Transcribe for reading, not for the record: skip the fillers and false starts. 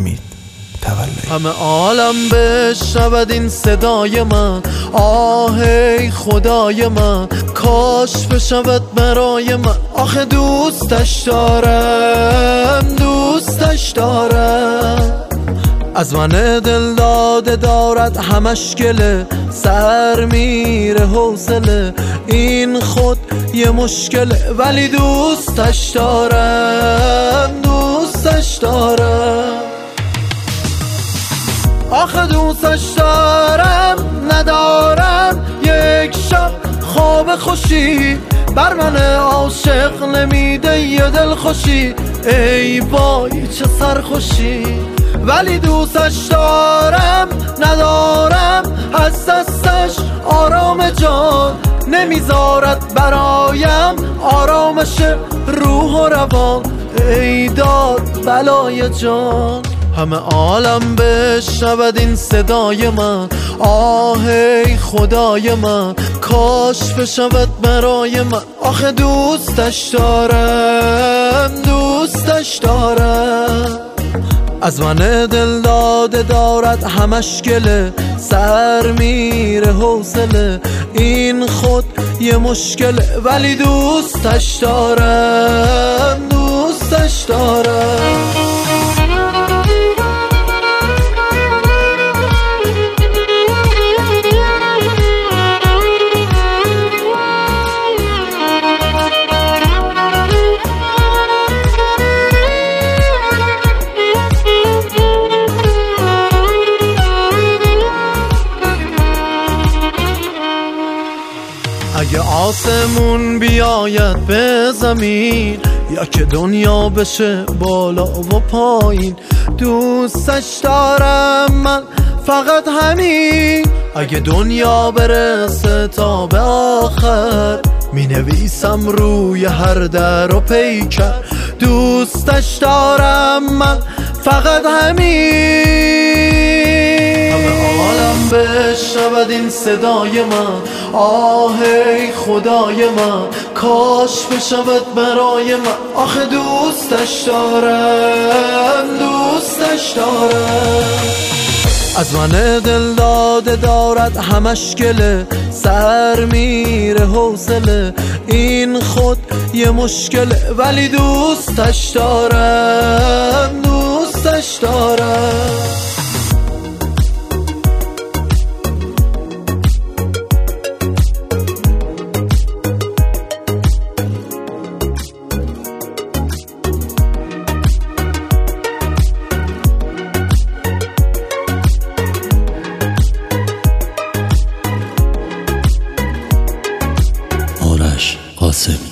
حمید تولایی. همه عالم بشنود این صدای من، آهی خدای من، کاش بشود برای من. آخه دوستش دارم، دوستش دارم. از من دل داده دارد همش گله، سر میره حوصله، این خود یه مشکله، ولی دوستش دارم، دوستش دارم. آخه دوستش دارم، ندارم یک شب خواب خوشی، بر من عاشق نمیده یه دل خوشی، ای وای چه سرخوشی. ولی دوستش دارم، ندارم از دستش آرام جان، نمیذارد برایم آرامش روح و روان، ای داد بلای جان. همه عالم بشنود این صدای من، آهی خدای من، کاش بشود برای من. آخه دوستش دارم، دوستش دارم. از من دل داده دارد همش گله، سر میره حوصله، این خود یه مشکله، ولی دوستش دارم، دوستش دارم. اگه آسمون بیاید به زمین، یا که دنیا بشه بالا و پایین، دوستش دارم من فقط همین. اگه دنیا برسه تا به آخر، می نویسم روی هر در و پیکر، دوستش دارم من فقط همین. عالم بشنود این صدای من، آهی خدای من، کاش بشود برای من. آخه دوستش دارم، دوستش دارم. از من دل داده دارد همش گله، سر میره حوصله، این خود یه مشکله، ولی دوستش دارم، دوستش دارم. آرش قاسمی.